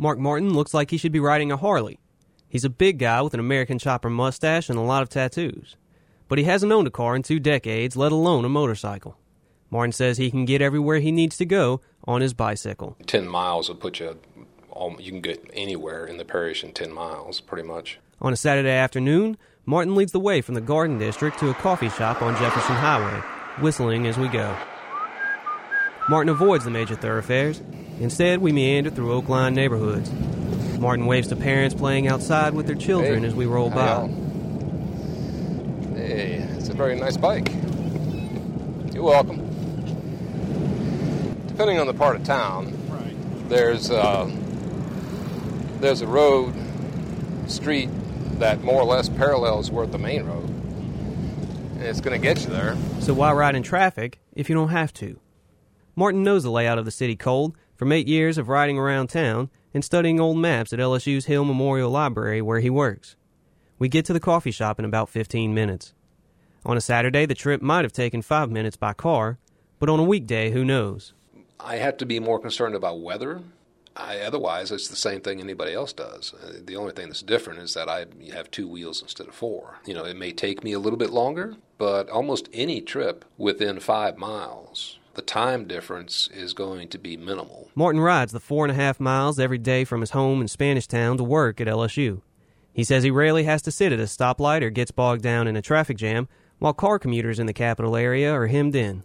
Mark Martin looks like he should be riding a Harley. He's a big guy with an American chopper mustache and a lot of tattoos. But he hasn't owned a car in 2 decades, let alone a motorcycle. Martin says he can get everywhere he needs to go on his bicycle. 10 miles will put you can get anywhere in the parish in 10 miles, pretty much. On a Saturday afternoon, Martin leads the way from the Garden District to a coffee shop on Jefferson Highway, whistling as we go. Martin avoids the major thoroughfares. Instead, we meander through oak-lined neighborhoods. Martin waves to parents playing outside with their children as we roll by. Hey, it's a very nice bike. You're welcome. Depending on the part of town, there's a road, street that more or less parallels where the main road, and it's going to get you there. So why ride in traffic if you don't have to? Martin knows the layout of the city cold from 8 years of riding around town and studying old maps at LSU's Hill Memorial Library where he works. We get to the coffee shop in about 15 minutes. On a Saturday, the trip might have taken 5 minutes by car, but on a weekday, who knows? I have to be more concerned about weather. Otherwise, it's the same thing anybody else does. The only thing that's different is that I have 2 wheels instead of 4. It may take me a little bit longer, but almost any trip within 5 miles, the time difference is going to be minimal. Martin rides the 4.5 miles every day from his home in Spanish Town to work at LSU. He says he rarely has to sit at a stoplight or gets bogged down in a traffic jam while car commuters in the capital area are hemmed in.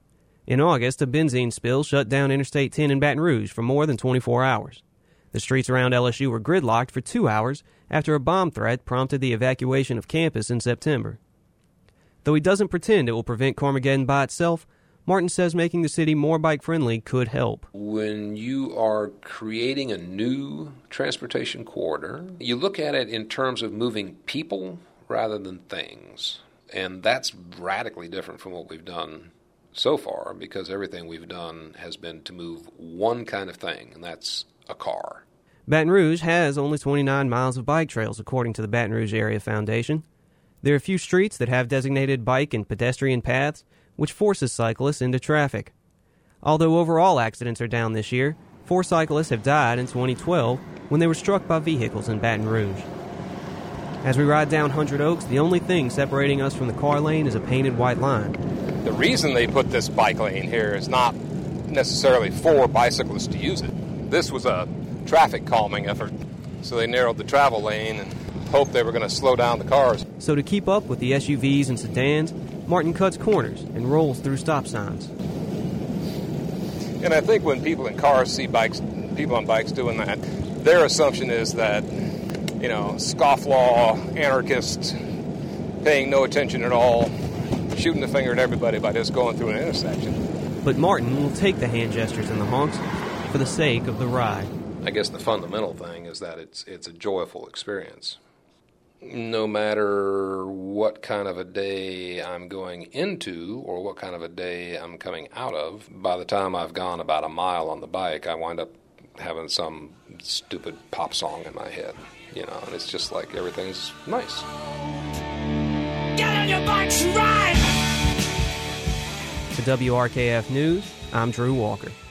In August, a benzene spill shut down Interstate 10 in Baton Rouge for more than 24 hours. The streets around LSU were gridlocked for 2 hours after a bomb threat prompted the evacuation of campus in September. Though he doesn't pretend it will prevent Carmageddon by itself, Martin says making the city more bike-friendly could help. When you are creating a new transportation corridor, you look at it in terms of moving people rather than things. And that's radically different from what we've done so far, because everything we've done has been to move one kind of thing, and that's a car. Baton Rouge has only 29 miles of bike trails, according to the Baton Rouge Area Foundation. There are a few streets that have designated bike and pedestrian paths, which forces cyclists into traffic. Although overall accidents are down this year, 4 cyclists have died in 2012 when they were struck by vehicles in Baton Rouge. As we ride down Hundred Oaks, the only thing separating us from the car lane is a painted white line. The reason they put this bike lane here is not necessarily for bicyclists to use it. This was a traffic calming effort, so they narrowed the travel lane and hoped they were going to slow down the cars. So to keep up with the SUVs and sedans, Martin cuts corners and rolls through stop signs. And I think when people in cars see people on bikes doing that, their assumption is that, scofflaw, anarchist, paying no attention at all, shooting the finger at everybody by just going through an intersection. But Martin will take the hand gestures and the honks for the sake of the ride. I guess the fundamental thing is that it's a joyful experience. No matter what kind of a day I'm going into or what kind of a day I'm coming out of, by the time I've gone about a mile on the bike, I wind up having some stupid pop song in my head, and it's just like everything's nice. Get on your bikes and ride! For WRKF News, I'm Drew Walker.